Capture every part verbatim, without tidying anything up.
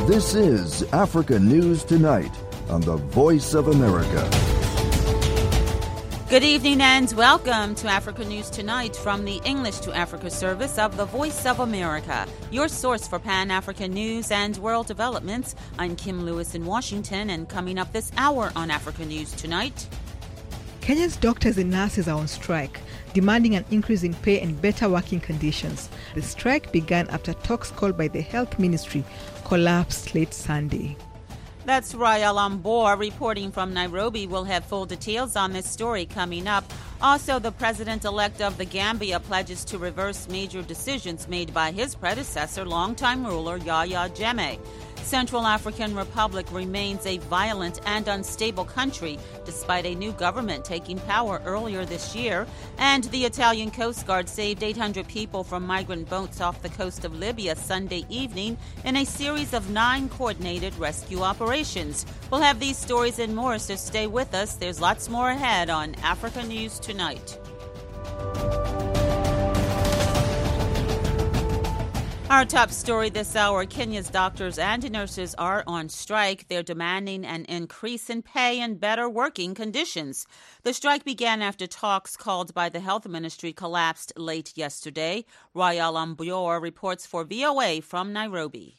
This is Africa News Tonight on the Voice of America. Good evening and welcome to Africa News Tonight from the English to Africa service of the Voice of America, your source for Pan-African news and world developments. I'm Kim Lewis in Washington, and coming up this hour on Africa News Tonight. Kenya's doctors and nurses are on strike, demanding an increase in pay and better working conditions. The strike began after talks called by the Health Ministry collapsed late Sunday. That's Rael Ambor reporting from Nairobi. We'll have full details on this story coming up. Also, the president-elect of the Gambia pledges to reverse major decisions made by his predecessor, longtime ruler Yahya Jammeh. Central African Republic remains a violent and unstable country despite a new government taking power earlier this year. And the Italian Coast Guard saved eight hundred people from migrant boats off the coast of Libya Sunday evening in a series of nine coordinated rescue operations. We'll have these stories and more, so stay with us. There's lots more ahead on Africa News Tonight. Our top story this hour, Kenya's doctors and nurses are on strike. They're demanding an increase in pay and better working conditions. The strike began after talks called by the Health Ministry collapsed late yesterday. Rael Ambor reports for V O A from Nairobi.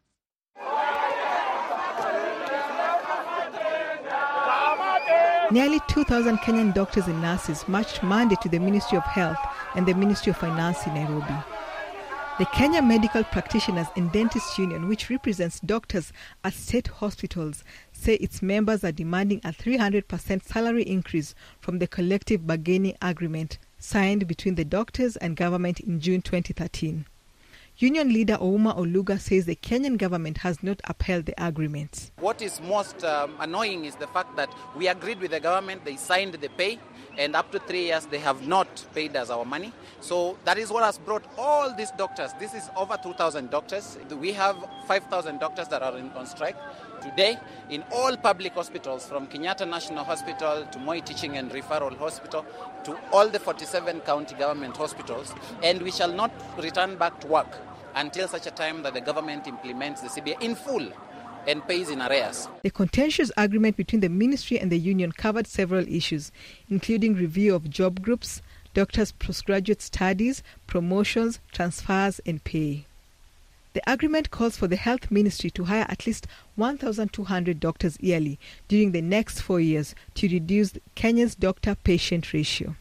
Nearly two thousand Kenyan doctors and nurses marched Monday to the Ministry of Health and the Ministry of Finance in Nairobi. The Kenya Medical Practitioners and Dentists Union, which represents doctors at state hospitals, say its members are demanding a three hundred percent salary increase from the collective bargaining agreement signed between the doctors and government in June twenty thirteen. Union leader Ouma Oluga says the Kenyan government has not upheld the agreement. What is most um, annoying is the fact that we agreed with the government, they signed the pay, and up to three years they have not paid us our money. So that is what has brought all these doctors. This is over two thousand doctors. We have five thousand doctors that are in, on strike today in all public hospitals, from Kenyatta National Hospital to Moi Teaching and Referral Hospital to all the forty-seven county government hospitals. And we shall not return back to work until such a time that the government implements the C B A in full and pays in arrears. The contentious agreement between the ministry and the union covered several issues, including review of job groups, doctors' postgraduate studies, promotions, transfers, and pay. The agreement calls for the health ministry to hire at least one thousand two hundred doctors yearly during the next four years to reduce Kenya's doctor-patient ratio.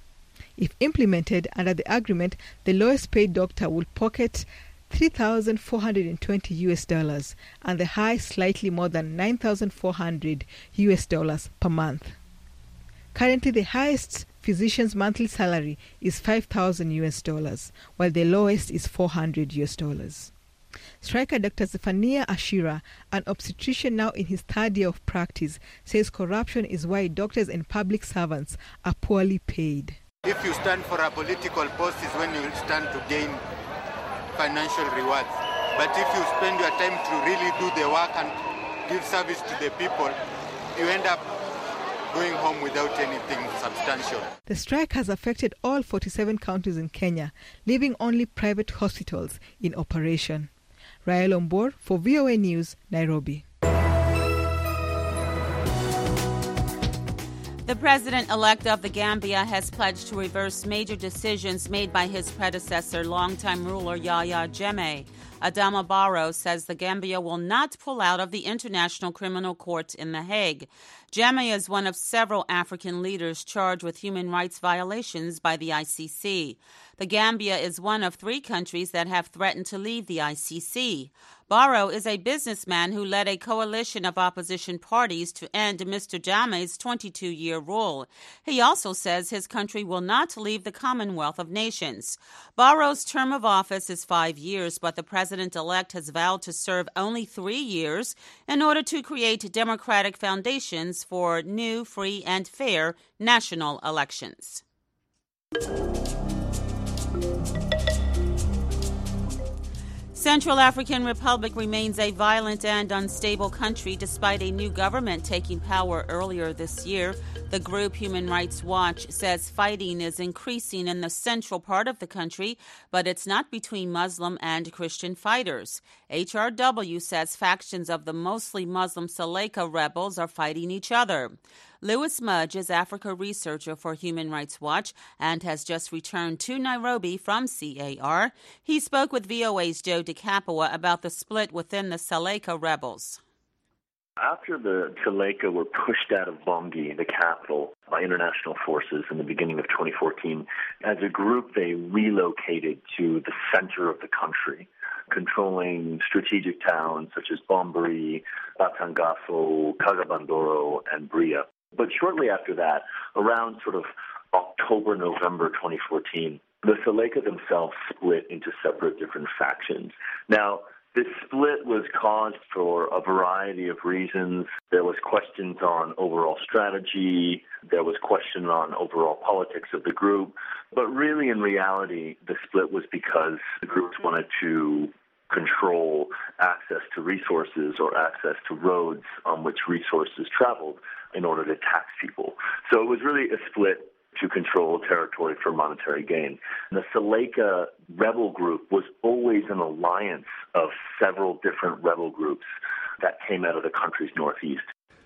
If implemented under the agreement, the lowest paid doctor will pocket three thousand four hundred twenty U S dollars and the high slightly more than nine thousand four hundred U S dollars per month. Currently, the highest physician's monthly salary is five thousand U S dollars, while the lowest is four hundred U S dollars. Striker Doctor Zephaniah Ashira, an obstetrician now in his third year of practice, says corruption is why doctors and public servants are poorly paid. If you stand for a political post is when you stand to gain financial rewards. But if you spend your time to really do the work and give service to the people, you end up going home without anything substantial. The strike has affected all forty-seven counties in Kenya, leaving only private hospitals in operation. Rael Ambor for V O A News, Nairobi. The president-elect of the Gambia has pledged to reverse major decisions made by his predecessor, longtime ruler Yahya Jammeh. Adama Barrow says the Gambia will not pull out of the International Criminal Court in The Hague. Jammeh is one of several African leaders charged with human rights violations by the I C C. The Gambia is one of three countries that have threatened to leave the I C C. Barrow is a businessman who led a coalition of opposition parties to end Mister Jammeh's twenty-two-year rule. He also says his country will not leave the Commonwealth of Nations. Barrow's term of office is five years, but the president-elect has vowed to serve only three years in order to create democratic foundations for new, free, and fair national elections. Central African Republic remains a violent and unstable country despite a new government taking power earlier this year. The group Human Rights Watch says fighting is increasing in the central part of the country, but it's not between Muslim and Christian fighters. H R W says factions of the mostly Muslim Seleka rebels are fighting each other. Louis Mudge is Africa researcher for Human Rights Watch and has just returned to Nairobi from C A R. He spoke with V O A's Joe DeCapua about the split within the Seleka rebels. After the Seleka were pushed out of Bangui, the capital, by international forces in the beginning of twenty fourteen, as a group they relocated to the center of the country, controlling strategic towns such as Bombari, Batangafo, Kagabandoro, and Bria. But shortly after that, around sort of October, November twenty fourteen, the Seleka themselves split into separate different factions. Now, this split was caused for a variety of reasons. There was questions on overall strategy. There was question on overall politics of the group. But really, in reality, the split was because the groups wanted to control access to resources or access to roads on which resources traveled in order to tax people. So it was really a split to control territory for monetary gain. And the Seleka rebel group was always an alliance of several different rebel groups that came out of the country's northeast.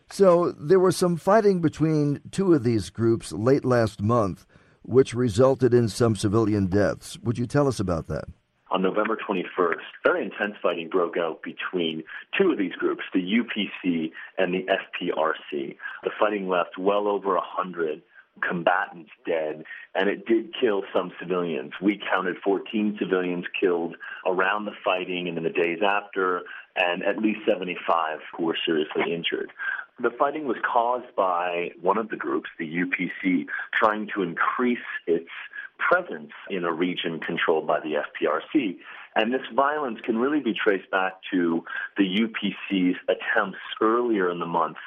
So there was some fighting between two of these groups late last month, which resulted in some civilian deaths. Would you tell us about that? On November twenty-first, very intense fighting broke out between two of these groups, the U P C and the F P R C. The fighting left well over a hundred combatants dead, and it did kill some civilians. We counted fourteen civilians killed around the fighting and in the days after, and at least seventy-five who were seriously injured. The fighting was caused by one of the groups, the U P C, trying to increase its presence in a region controlled by the F P R C. And this violence can really be traced back to the U P C's attempts earlier in the month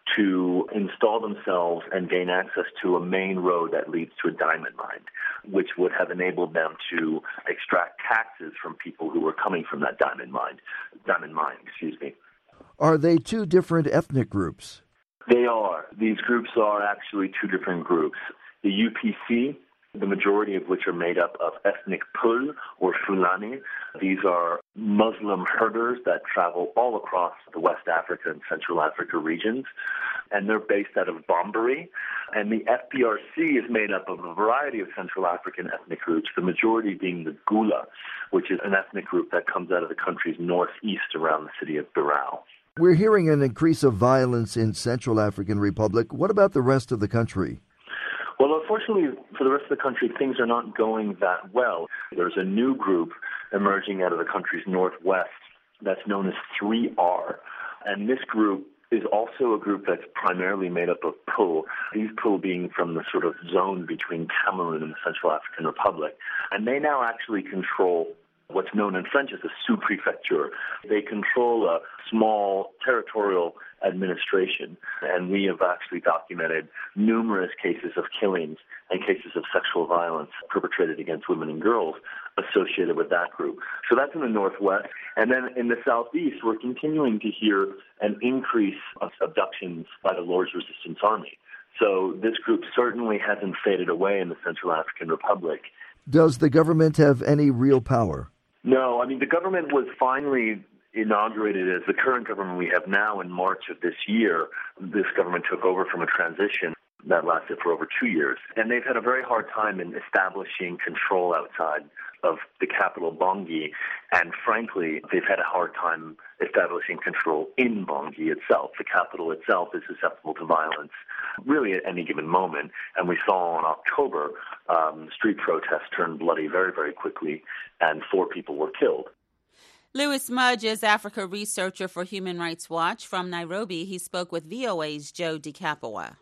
to install themselves and gain access to a main road that leads to a diamond mine, which would have enabled them to extract taxes from people who were coming from that diamond mine. Diamond mine, excuse me. Are they two different ethnic groups? They are. These groups are actually two different groups. The U P C, the majority of which are made up of ethnic Pul or Fulani. These are Muslim herders that travel all across the West Africa and Central Africa regions, and they're based out of Bombari. And the F P R C is made up of a variety of Central African ethnic groups, the majority being the Gula, which is an ethnic group that comes out of the country's northeast around the city of Birao. We're hearing an increase of violence in Central African Republic. What about the rest of the country? Well, unfortunately, for the rest of the country, things are not going that well. There's a new group emerging out of the country's northwest that's known as three R. And this group is also a group that's primarily made up of Pul, these Pul being from the sort of zone between Cameroon and the Central African Republic. And they now actually control what's known in French as a sous-prefecture. They control a small territorial administration, and we have actually documented numerous cases of killings and cases of sexual violence perpetrated against women and girls associated with that group. So that's in the northwest. And then in the southeast, we're continuing to hear an increase of abductions by the Lord's Resistance Army. So this group certainly hasn't faded away in the Central African Republic. Does the government have any real power? No, I mean, the government was finally inaugurated as the current government we have now in March of this year. This government took over from a transition that lasted for over two years. And they've had a very hard time in establishing control outside of the capital, Bangui. And frankly, they've had a hard time establishing control in Bangui itself. The capital itself is susceptible to violence really at any given moment. And we saw in October, um, street protests turned bloody very, very quickly, and four people were killed. Louis Mudge is Africa researcher for Human Rights Watch. From Nairobi, he spoke with V O A's Joe DeCapua.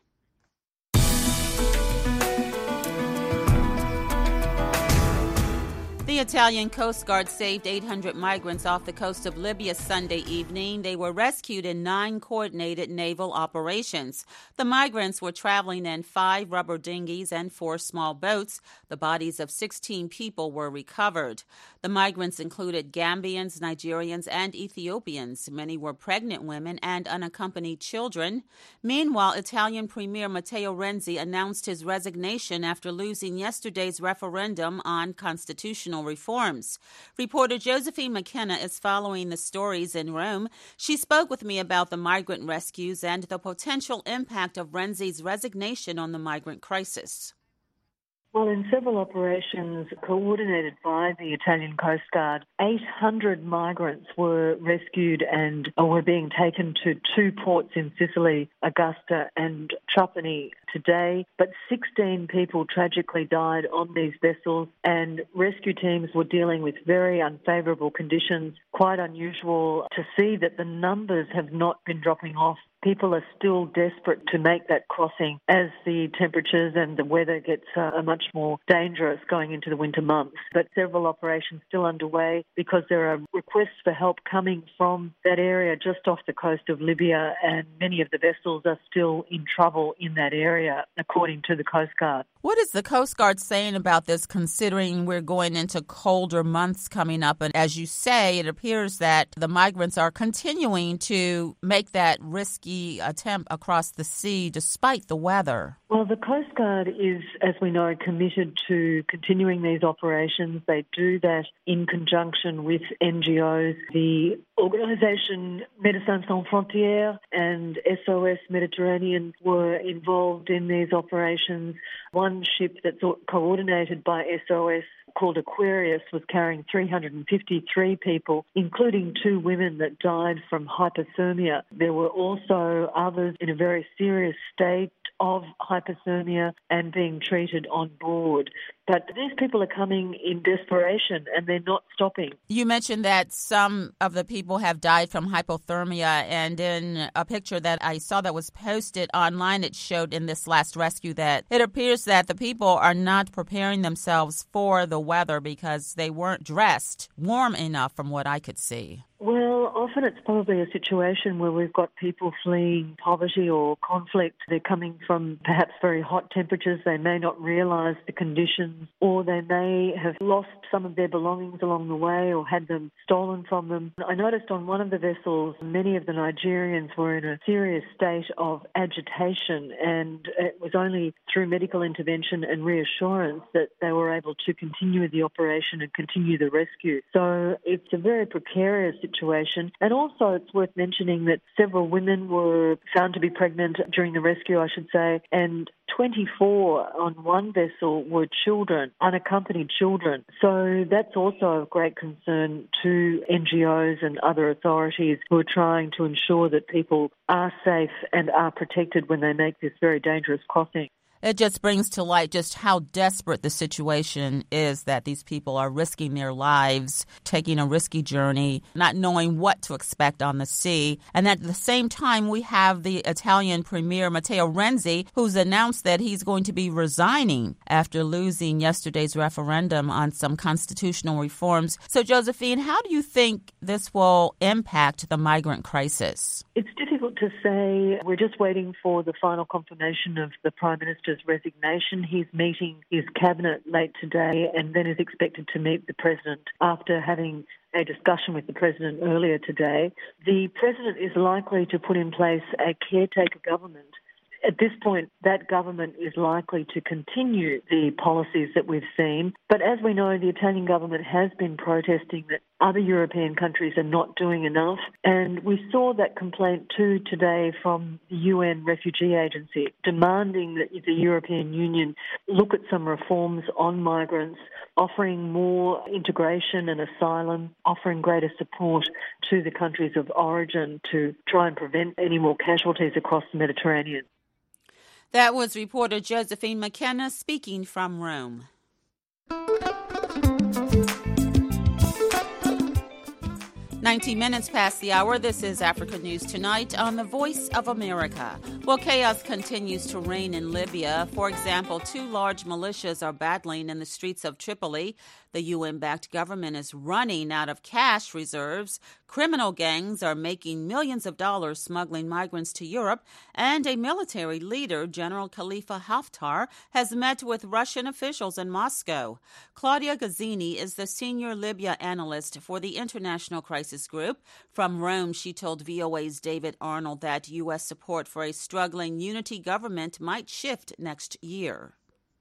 The Italian Coast Guard saved eight hundred migrants off the coast of Libya Sunday evening. They were rescued in nine coordinated naval operations. The migrants were traveling in five rubber dinghies and four small boats. The bodies of sixteen people were recovered. The migrants included Gambians, Nigerians, and Ethiopians. Many were pregnant women and unaccompanied children. Meanwhile, Italian Premier Matteo Renzi announced his resignation after losing yesterday's referendum on constitutional reforms. Reporter Josephine McKenna is following the stories in Rome. She spoke with me about the migrant rescues and the potential impact of Renzi's resignation on the migrant crisis. Well, in several operations coordinated by the Italian Coast Guard, eight hundred migrants were rescued and were being taken to two ports in Sicily, Augusta and Trapani today. But sixteen people tragically died on these vessels, and rescue teams were dealing with very unfavourable conditions. Quite unusual to see that the numbers have not been dropping off. People are still desperate to make that crossing as the temperatures and the weather gets uh, much more dangerous going into the winter months. But several operations still underway because there are requests for help coming from that area just off the coast of Libya, and many of the vessels are still in trouble in that area, according to the Coast Guard. What is the Coast Guard saying about this, considering we're going into colder months coming up? And as you say, it appears that the migrants are continuing to make that risky attempt across the sea despite the weather. Well, the Coast Guard is, as we know, committed to continuing these operations. They do that in conjunction with N G Os. The organisation Médecins Sans Frontières and S O S Mediterranean were involved in these operations. One ship that's coordinated by S O S, called Aquarius, was carrying three hundred fifty-three people, including two women that died from hypothermia. There were also others in a very serious state of hypothermia and being treated on board. But these people are coming in desperation and they're not stopping. You mentioned that some of the people have died from hypothermia, and in a picture that I saw that was posted online, it showed in this last rescue that it appears that the people are not preparing themselves for the weather because they weren't dressed warm enough from what I could see. Well, often it's probably a situation where we've got people fleeing poverty or conflict. They're coming from perhaps very hot temperatures. They may not realise the conditions, or they may have lost some of their belongings along the way or had them stolen from them. I noticed on one of the vessels, many of the Nigerians were in a serious state of agitation, and it was only through medical intervention and reassurance that they were able to continue the operation and continue the rescue. So it's a very precarious situation. Situation. And also it's worth mentioning that several women were found to be pregnant during the rescue, I should say, and twenty-four on one vessel were children, unaccompanied children. So that's also of great concern to N G Os and other authorities who are trying to ensure that people are safe and are protected when they make this very dangerous crossing. It just brings to light just how desperate the situation is, that these people are risking their lives, taking a risky journey, not knowing what to expect on the sea. And at the same time, we have the Italian Premier Matteo Renzi, who's announced that he's going to be resigning after losing yesterday's referendum on some constitutional reforms. So, Josephine, how do you think this will impact the migrant crisis? It's difficult to say. We're just waiting for the final confirmation of the Prime Minister's resignation. He's meeting his cabinet late today and then is expected to meet the President after having a discussion with the President earlier today. The President is likely to put in place a caretaker government. At this point, that government is likely to continue the policies that we've seen. But as we know, the Italian government has been protesting that other European countries are not doing enough. And we saw that complaint too today from the U N Refugee Agency, demanding that the European Union look at some reforms on migrants, offering more integration and asylum, offering greater support to the countries of origin to try and prevent any more casualties across the Mediterranean. That was reporter Josephine McKenna speaking from Rome. nineteen minutes past the hour. This is Africa News Tonight on the Voice of America. Well, chaos continues to reign in Libya. For example, two large militias are battling in the streets of Tripoli. The U N-backed government is running out of cash reserves. Criminal gangs are making millions of dollars smuggling migrants to Europe, and a military leader, General Khalifa Haftar, has met with Russian officials in Moscow. Claudia Gazzini is the senior Libya analyst for the International Crisis Group. From Rome, she told V O A's David Arnold that U S support for a struggling unity government might shift next year.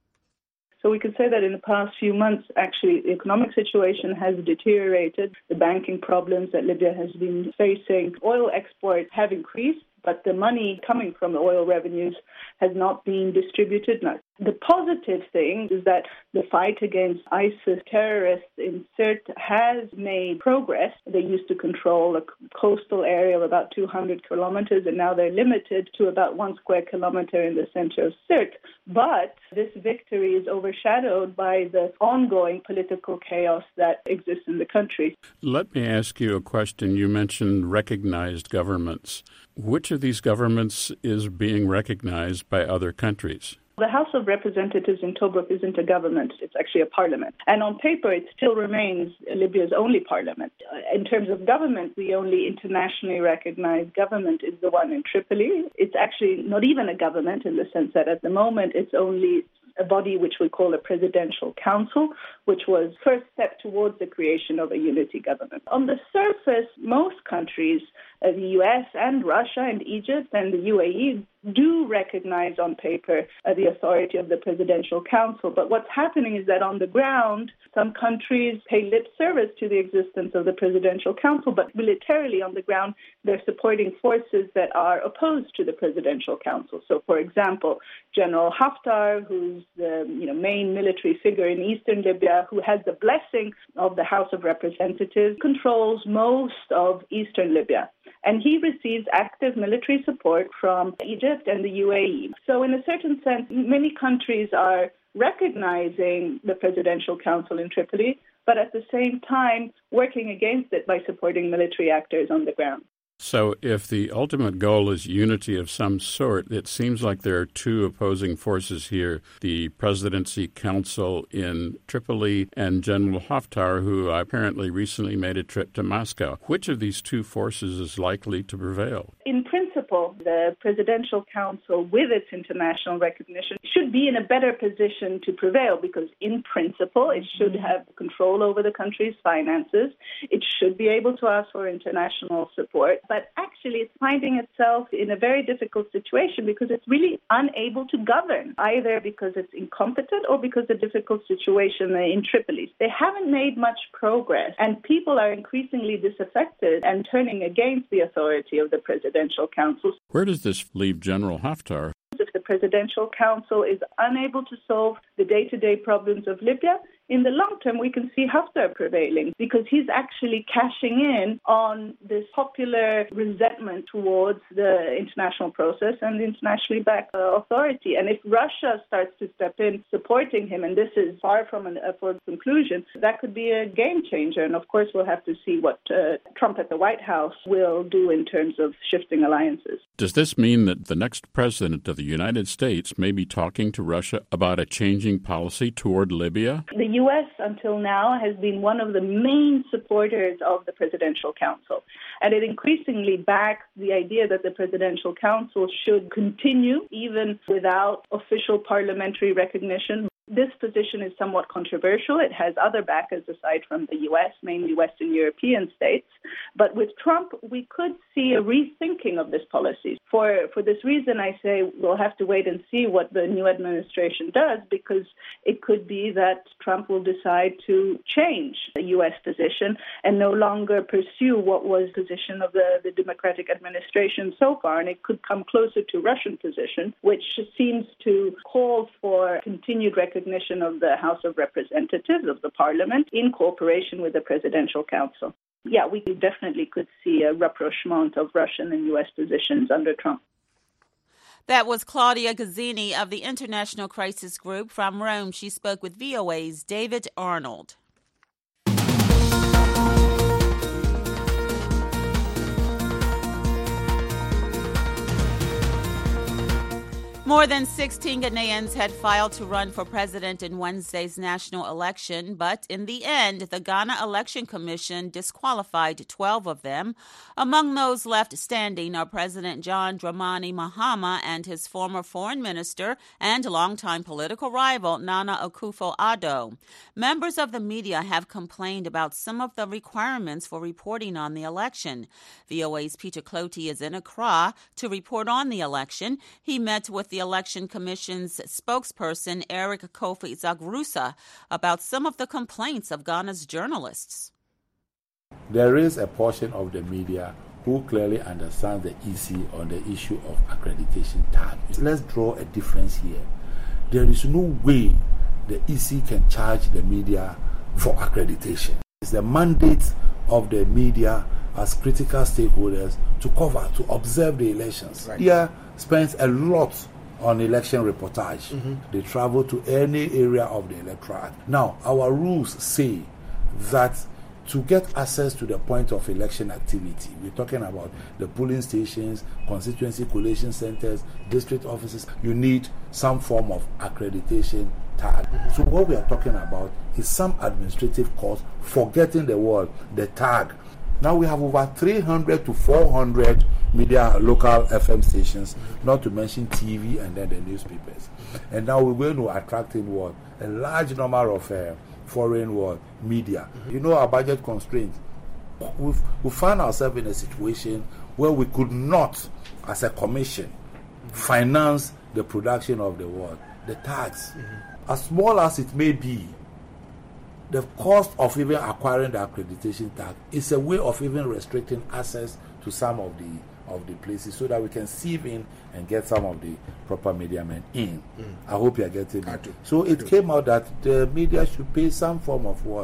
So we could say that in the past few months, actually, the economic situation has deteriorated. The banking problems that Libya has been facing, oil exports have increased, but the money coming from the oil revenues has not been distributed. Now, the positive thing is that the fight against ISIS terrorists in Sirte has made progress. They used to control a coastal area of about two hundred kilometers, and now they're limited to about one square kilometer in the center of Sirte. But this victory is overshadowed by the ongoing political chaos that exists in the country. Let me ask you a question. You mentioned recognized governments. Which of these governments is being recognized by other countries? The House of Representatives in Tobruk isn't a government. It's actually a parliament. And on paper, it still remains Libya's only parliament. In terms of government, the only internationally recognized government is the one in Tripoli. It's actually not even a government in the sense that at the moment it's only a body which we call a presidential council, which was first step towards the creation of a unity government. On the surface, most countries, uh, the U S and Russia and Egypt and the U A E, do recognize on paper uh, the authority of the presidential council. But what's happening is that on the ground, some countries pay lip service to the existence of the presidential council, but militarily on the ground, they're supporting forces that are opposed to the presidential council. So, for example, General Haftar, who's the you know, main military figure in eastern Libya, who has the blessing of the House of Representatives, controls most of eastern Libya. And he receives active military support from Egypt and the U A E. So in a certain sense, many countries are recognizing the Presidential Council in Tripoli, but at the same time working against it by supporting military actors on the ground. So if the ultimate goal is unity of some sort, it seems like there are two opposing forces here, the Presidency Council in Tripoli and General Haftar, who apparently recently made a trip to Moscow. Which of these two forces is likely to prevail? In principle, the Presidential Council, with its international recognition, should be in a better position to prevail because, in principle, it should have control over the country's finances. It should be able to ask for international support. But actually, it's finding itself in a very difficult situation because it's really unable to govern, either because it's incompetent or because of the difficult situation in Tripoli. They haven't made much progress, and people are increasingly disaffected and turning against the authority of the Presidential Council. Where does this leave General Haftar? If the Presidential Council is unable to solve the day-to-day problems of Libya, in the long term, we can see Haftar prevailing because he's actually cashing in on this popular resentment towards the international process and the internationally backed uh, authority. And if Russia starts to step in supporting him, and this is far from an upward conclusion, that could be a game changer. And of course, we'll have to see what uh, Trump at the White House will do in terms of shifting alliances. Does this mean that the next president of the United States may be talking to Russia about a changing policy toward Libya? The U S until now has been one of the main supporters of the Presidential Council, and it increasingly backs the idea that the Presidential Council should continue even without official parliamentary recognition. This position is somewhat controversial. It has other backers aside from the U S, mainly Western European states. But with Trump, we could see a rethinking of this policy. For for this reason, I say we'll have to wait and see what the new administration does, because it could be that Trump will decide to change the U S position and no longer pursue what was the position of the, the Democratic administration so far. And it could come closer to Russian position, which seems to call for continued recognition of the House of Representatives, of the Parliament, in cooperation with the Presidential Council. Yeah, we definitely could see a rapprochement of Russian and U S positions under Trump. That was Claudia Gazzini of the International Crisis Group from Rome. She spoke with V O A's David Arnold. More than sixteen Ghanaians had filed to run for president in Wednesday's national election, but in the end, the Ghana Election Commission disqualified twelve of them. Among those left standing are President John Dramani Mahama and his former foreign minister and longtime political rival Nana Akufo-Addo. Members of the media have complained about some of the requirements for reporting on the election. V O A's Peter Cloty is in Accra to report on the election. He met with the Election Commission's spokesperson, Eric Kofi Zagrusa, about some of the complaints of Ghana's journalists. There is a portion of the media who clearly understands the E C on the issue of accreditation tag. Let's draw a difference here. There is no way the E C can charge the media for accreditation. It's the mandate of the media as critical stakeholders to cover, to observe the elections. Right. Media spends a lot on election reportage. Mm-hmm. They travel to any area of the electorate. Now, our rules say that to get access to the point of election activity, we're talking about the polling stations, constituency collation centers, district offices, you need some form of accreditation tag. Mm-hmm. So what we are talking about is some administrative cost for getting the word, the tag. Now we have over three hundred to four hundred media, local F M stations, mm-hmm. not to mention T V and then the newspapers. Mm-hmm. And now we're going to attract in what? A large number of uh, foreign what? Media. Mm-hmm. You know our budget constraints. We've, we found ourselves in a situation where we could not, as a commission, mm-hmm. finance the production of the word, the tags. Mm-hmm. As small as it may be, the cost of even acquiring the accreditation tag is a way of even restricting access to some of the of the places so that we can sieve in and get some of the proper media men in. Mm. I hope you are getting it. So it came out that the media should pay some form of what?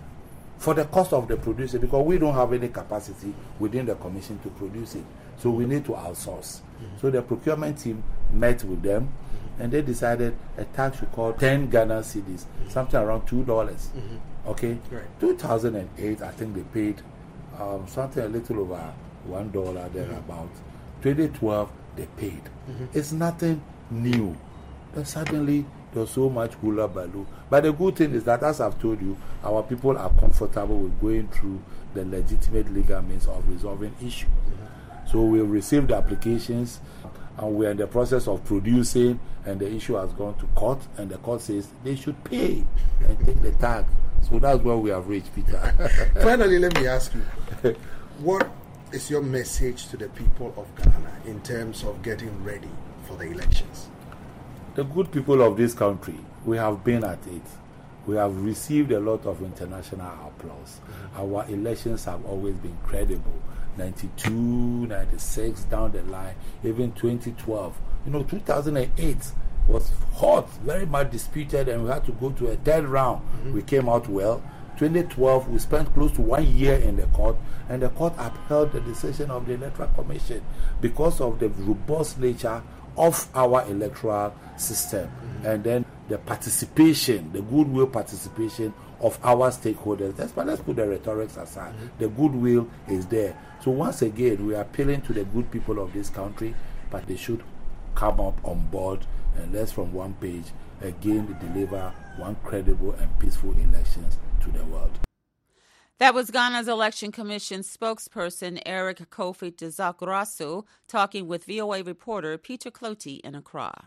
For the cost of the producer, because we don't have any capacity within the commission to produce it. So we need to outsource. Mm-hmm. So the procurement team met with them, mm-hmm. and they decided a tax should cost ten Ghana cedis, mm-hmm. something around two dollars. Mm-hmm. Okay? Right. two thousand eight, I think they paid um, something a little over one dollar thereabout. Mm-hmm. twenty twelve, they paid. Mm-hmm. It's nothing new. Then suddenly, there's so much hula baloo. But the good thing is that, as I've told you, our people are comfortable with going through the legitimate legal means of resolving issues. Mm-hmm. So we received the applications, and we're in the process of producing, and the issue has gone to court, and the court says they should pay and take the tag. So that's where we have reached, Peter. Finally, let me ask you, what is your message to the people of Ghana in terms of getting ready for the elections? The good people of this country, we have been at it. We have received a lot of international applause. Mm-hmm. Our elections have always been credible. ninety-two, ninety-six, down the line, even twenty twelve. You know, two thousand eight was hot, very much disputed, and we had to go to a third round. Mm-hmm. We came out well. twenty twelve, we spent close to one year in the court, and the court upheld the decision of the Electoral Commission because of the robust nature of our electoral system. Mm-hmm. And then the participation, the goodwill participation of our stakeholders. Let's, let's put the rhetorics aside. Mm-hmm. The goodwill is there. So once again, we are appealing to the good people of this country, but they should come up on board, and let's from one page again deliver one credible and peaceful elections to the world. That was Ghana's Election Commission spokesperson Eric Kofi Dzagrasu talking with V O A reporter Peter Cloty in Accra.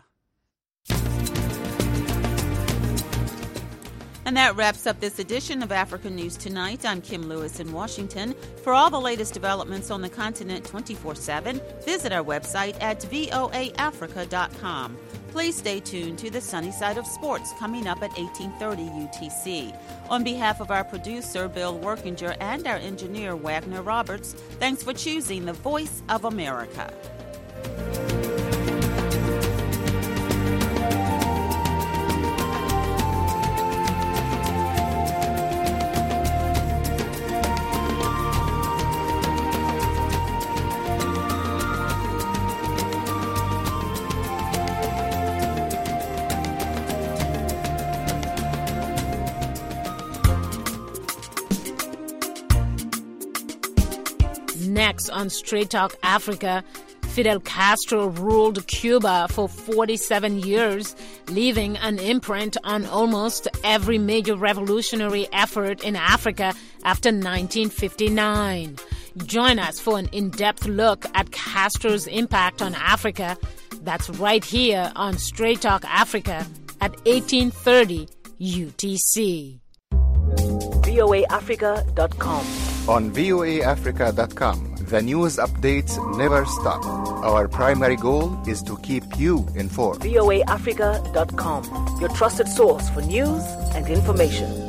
And that wraps up this edition of African News Tonight. I'm Kim Lewis in Washington. For all the latest developments on the continent twenty-four seven, visit our website at voa africa dot com. Please stay tuned to the Sunny Side of Sports coming up at eighteen thirty U T C. On behalf of our producer, Bill Workinger, and our engineer, Wagner Roberts, thanks for choosing the Voice of America. Next on Straight Talk Africa, Fidel Castro ruled Cuba for forty-seven years, leaving an imprint on almost every major revolutionary effort in Africa after nineteen fifty-nine. Join us for an in-depth look at Castro's impact on Africa. That's right here on Straight Talk Africa at eighteen thirty U T C. V O A Africa dot com. On V O A Africa dot com, the news updates never stop. Our primary goal is to keep you informed. V O A Africa dot com, your trusted source for news and information.